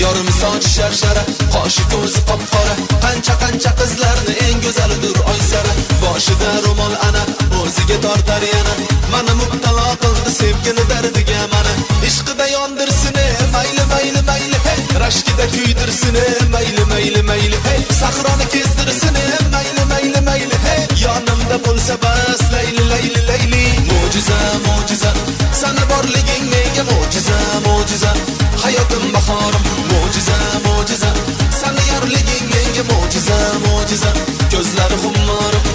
Yorim soch sharshara, qoshi ko'zi qop-qora, qancha qizlarni eng go'zalidir Oysara. Boshida ro'mol ana, o'ziga tortar yana, mani mubtalo qildi sevgini dardiga mana. Ishqida yondirsin, mayli, hey. Rashkida kuydirsin, mayli, hey. Sahroni kezdirsin, mayli, hey. Yonimda bo'lsa bas, layli. Mo'jiza, sana borliging menga mo'jiza. Hayotim bahorim, mo'jiza. Sana yorliging menga mo'jiza. Ko'zlari xummorim.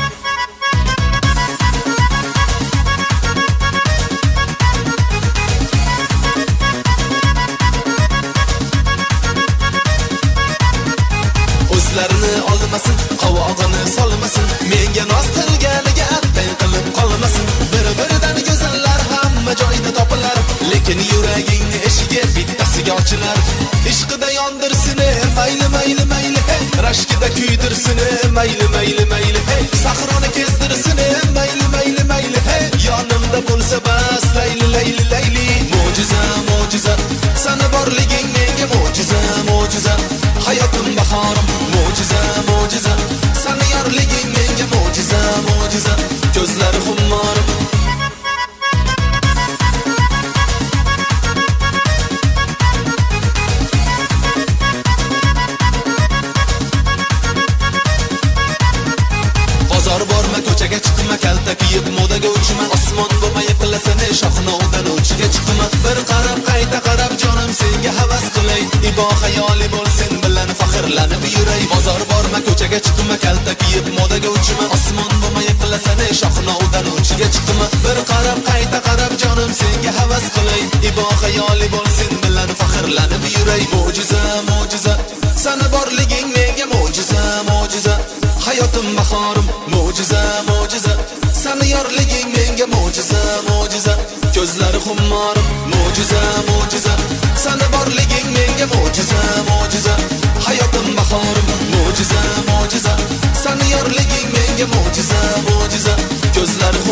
O'zlarini olmasin, qovog'ini solmasin, menga noz qilganiga attang qilib qolmasin. Bir-biridan go'zallar hamma joyda topilar, lekin yuragingni eshigi bittasiga ochilar. Ishqida yondirsin, mayli, hey. Rashkida kuydirsin, mayli, hey. Sahroni kezdirsin, mayli, hey. Yonimda bo'lsa bas, layli. Mo'jiza, sana borliging menga mo'jiza. Hayotim bahorim, mo'jiza. Sana yorliging menga mo'jiza. Ko'zlari xummorim. Bozor borma, ko'chaga chiqma, kalta kiyib modaga uchma. Osmon bo'lmay qilasini shohnovdan uchiga chiqma. Bir qarab qayta qarab jonim senga havas qilay. Ibo xayoli bo'lsin bilan faxrlanib yuray. Bozor borma, ko'chaga chiqma, kalta kiyib modaga uchma. Osmon bo'lmay qilasini shohnovdan uchiga chiqma. Bir qarab qayta qarab jonim senga havas qilay. Ibo xayoli bo'lsin bilan faxrlanib yuray. Mo'jiza, sana borliging menga mo'jiza. Hayotim bahorim, mo'jiza. Sana yorliging menga mo'jiza. Ko'zlari xummorim, mo'jiza. Sana borliging menga mo'jiza. Hayotim bahorim, mo'jiza. Sana yorliging menga mo'jiza. Ko'zlari